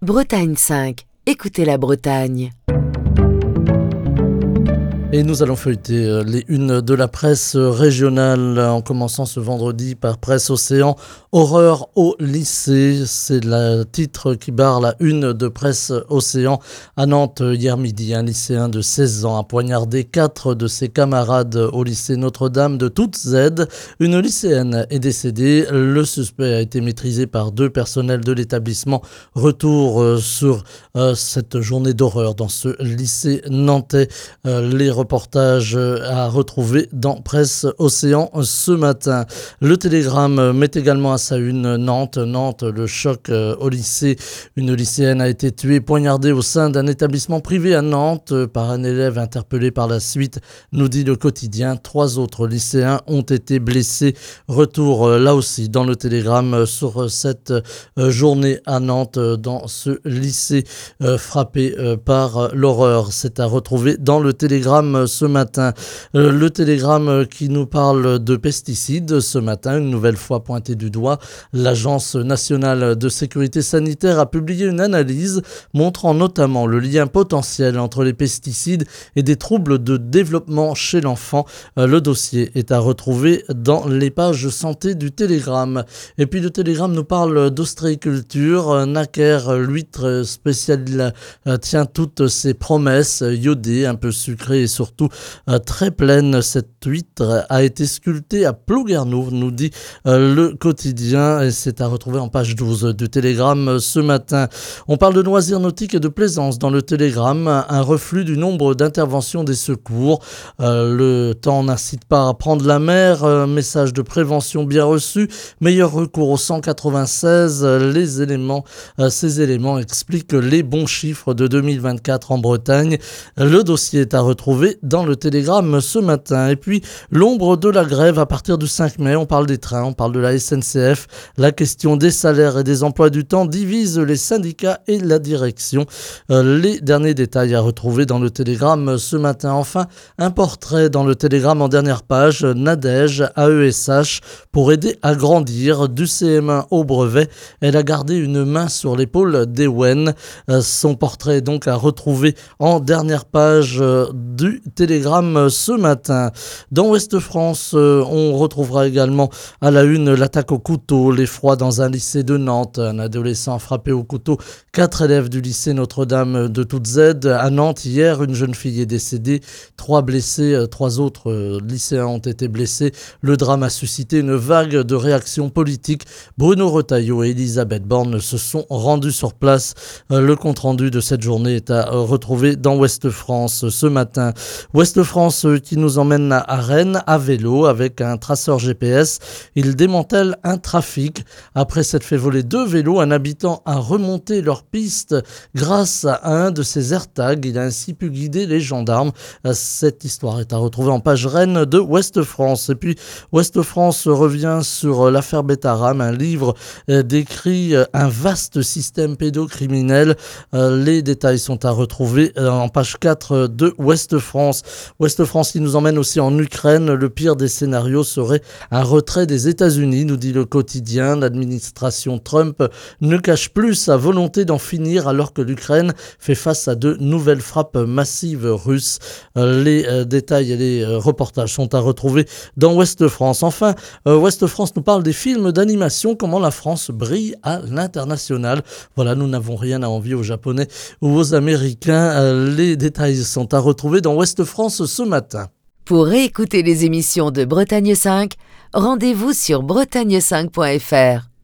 Bretagne 5, écoutez la Bretagne. Et nous allons feuilleter les unes de la presse régionale en commençant ce vendredi par Presse Océan. Horreur au lycée, c'est le titre qui barre la une de Presse Océan. À Nantes, hier midi, un lycéen de 16 ans a poignardé 4 de ses camarades au lycée Notre-Dame de Toute-Z. Une lycéenne est décédée. Le suspect a été maîtrisé par 2 personnels de l'établissement. Retour sur cette journée d'horreur dans ce lycée nantais. Les reportages à retrouver dans Presse Océan ce matin. Le Télégramme met également à sa une Nantes, le choc au lycée. Une lycéenne a été tuée, poignardée au sein d'un établissement privé à Nantes par un élève interpellé par la suite, nous dit le quotidien. 3 autres lycéens ont été blessés. Retour là aussi dans le Télégramme sur cette journée à Nantes dans ce lycée frappé par l'horreur. C'est à retrouver dans le Télégramme ce matin. Le Télégramme qui nous parle de pesticides ce matin, une nouvelle fois pointé du doigt. L'Agence nationale de sécurité sanitaire a publié une analyse montrant notamment le lien potentiel entre les pesticides et des troubles de développement chez l'enfant. Le dossier est à retrouver dans les pages santé du Télégramme. Et puis le Télégramme nous parle d'ostréiculture. Naquère, l'huître spéciale, tient toutes ses promesses, iodée, un peu sucrée et surtout très pleine. Cette huître a été sculptée à Plouguerneau, nous dit le quotidien, et c'est à retrouver en page 12 du Télégramme ce matin. On parle de loisirs nautiques et de plaisance dans le Télégramme, un reflux du nombre d'interventions des secours. Le temps n'incite pas à prendre la mer, message de prévention bien reçu, meilleur recours au 196, ces éléments expliquent les bons chiffres de 2024 en Bretagne. Le dossier est à retrouver dans le Télégramme ce matin. Et puis, l'ombre de la grève à partir du 5 mai. On parle des trains, on parle de la SNCF. La question des salaires et des emplois du temps divise les syndicats et la direction. Les derniers détails à retrouver dans le Télégramme ce matin. Enfin, un portrait dans le Télégramme en dernière page. Nadège, AESH, pour aider à grandir du CM1 au brevet. Elle a gardé une main sur l'épaule d'Ewen. Son portrait est donc à retrouver en dernière page du Télégramme ce matin. Dans Ouest France, on retrouvera également à la une l'attaque au couteau, l'effroi dans un lycée de Nantes. Un adolescent frappé au couteau 4 élèves du lycée Notre-Dame de Toute-Z. À Nantes, hier, une jeune fille est décédée, 3 blessés, 3 autres lycéens ont été blessés. Le drame a suscité une vague de réactions politiques. Bruno Retailleau et Elisabeth Borne se sont rendus sur place. Le compte-rendu de cette journée est à retrouver dans Ouest France ce matin. Ouest France qui nous emmène à Rennes à vélo avec un traceur GPS. Il démantèle un trafic. Après s'être fait voler 2 vélos, un habitant a remonté leur piste grâce à un de ses AirTags. Il a ainsi pu guider les gendarmes. Cette histoire est à retrouver en page Rennes de Ouest France. Et puis Ouest France revient sur l'affaire Betaram, un livre décrit un vaste système pédocriminel. Les détails sont à retrouver en page 4 de Ouest France. Ouest France qui nous emmène aussi en Ukraine. Le pire des scénarios serait un retrait des États-Unis, nous dit le quotidien. L'administration Trump ne cache plus sa volonté d'en finir alors que l'Ukraine fait face à de nouvelles frappes massives russes. Les détails et les reportages sont à retrouver dans Ouest France. Enfin, Ouest France nous parle des films d'animation, comment la France brille à l'international. Voilà, nous n'avons rien à envier aux Japonais ou aux Américains. Les détails sont à retrouver dans Ouest France ce matin. Pour réécouter les émissions de Bretagne 5, rendez-vous sur bretagne5.fr.